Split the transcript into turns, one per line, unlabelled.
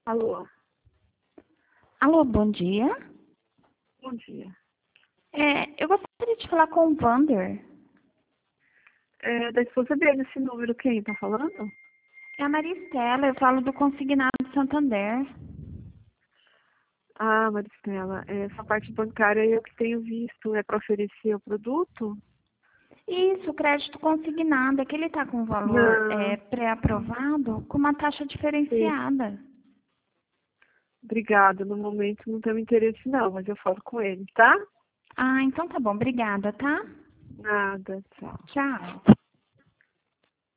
Alô,
Alô, bom dia.
bom dia.
Eu gostaria de falar com o Vander.
Da esposa dele, esse número, quem tá falando?
É a Maristela, eu falo do Consignado Santander.
Ah, Maristela, essa parte bancária eu que tenho visto, é para oferecer o produto?
Isso, crédito consignado, é que ele está com valor
Não,
pré-aprovado com uma taxa
sei.
diferenciada.
Obrigada, no momento não tenho interesse não, mas eu falo com ele, tá?
Ah, então tá bom, obrigada, tá?
Nada, tchau.
Tchau.